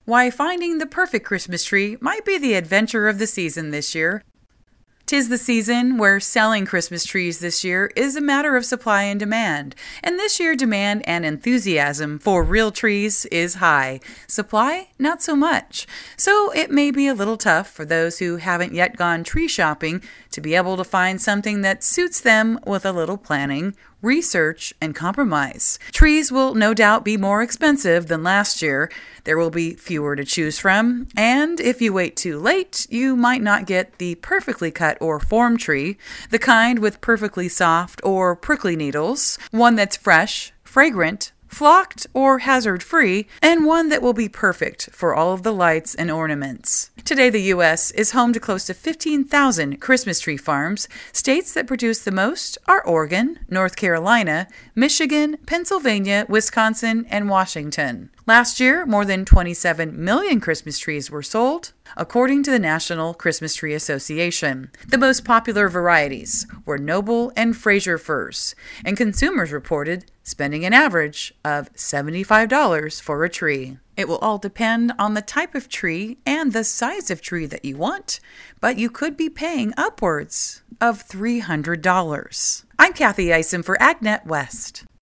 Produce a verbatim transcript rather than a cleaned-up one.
Why finding the perfect Christmas tree might be the adventure of the season this year. 'Tis the season where selling Christmas trees this year is a matter of supply and demand, and this year demand and enthusiasm for real trees is high. Supply, not so much. So it may be a little tough for those who haven't yet gone tree shopping to be able to find something that suits them with a little planning, research, and compromise. Trees will no doubt be more expensive than last year. There will be fewer to choose from, and if you wait too late, you might not get the perfectly cut or formed tree, the kind with perfectly soft or prickly needles, one that's fresh, fragrant, flocked or hazard-free, and one that will be perfect for all of the lights and ornaments. Today, the U S is home to close to fifteen thousand Christmas tree farms. States that produce the most are Oregon, North Carolina, Michigan, Pennsylvania, Wisconsin, and Washington. Last year, more than twenty-seven million Christmas trees were sold, according to the National Christmas Tree Association. The most popular varieties were Noble and Fraser firs, and consumers reported spending an average of seventy-five dollars for a tree. It will all depend on the type of tree and the size of tree that you want, but you could be paying upwards of three hundred dollars. I'm Kathy Isom for AgNet West.